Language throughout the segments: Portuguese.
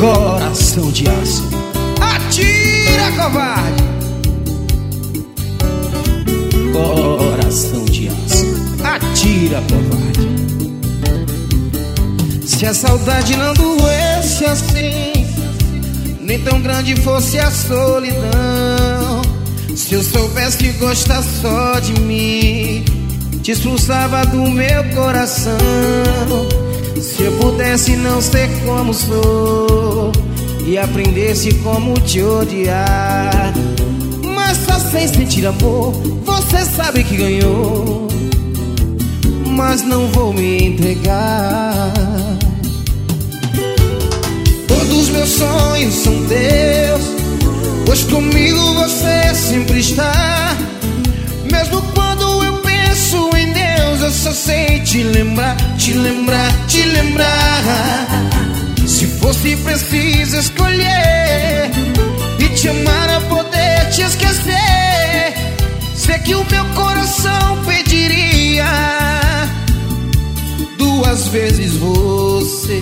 Coração de aço, atira, covarde. Coração de aço, atira, covarde. Se a saudade não doesse assim, nem tão grande fosse a solidão, se eu soubesse que gosta só de mim, te expulsava do meu coração. Se eu pudesse não ser como sou e aprendesse como te odiar, mas só sem sentir amor, você sabe que ganhou, mas não vou me entregar. Todos meus sonhos são teus, pois comigo você sempre está. Mesmo quando eu penso em Deus, eu só sei te lembrar, te lembrar, te lembrar. Se fosse preciso escolher e te amar a poder te esquecer, sei que o meu coração pediria duas vezes você.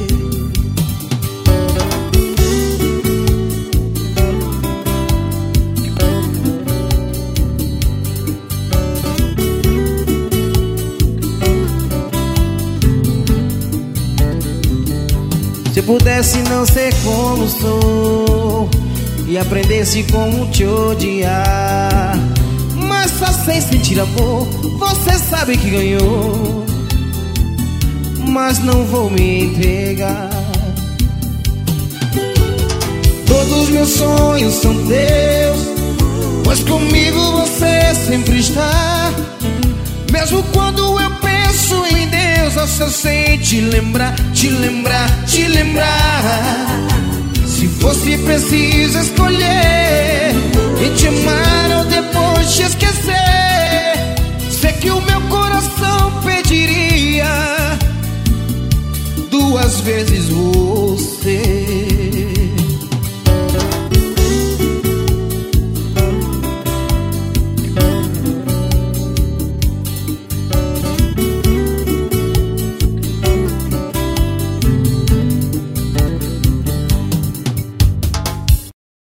Se pudesse não ser como sou e aprendesse como te odiar, mas só sem sentir amor, você sabe que ganhou, mas não vou me entregar. Todos meus sonhos são teus, pois comigo você sempre está. Mesmo quando eu penso em Deus, eu só sei te lembrar, te lembrar, te lembrar. Se fosse preciso escolher e te amar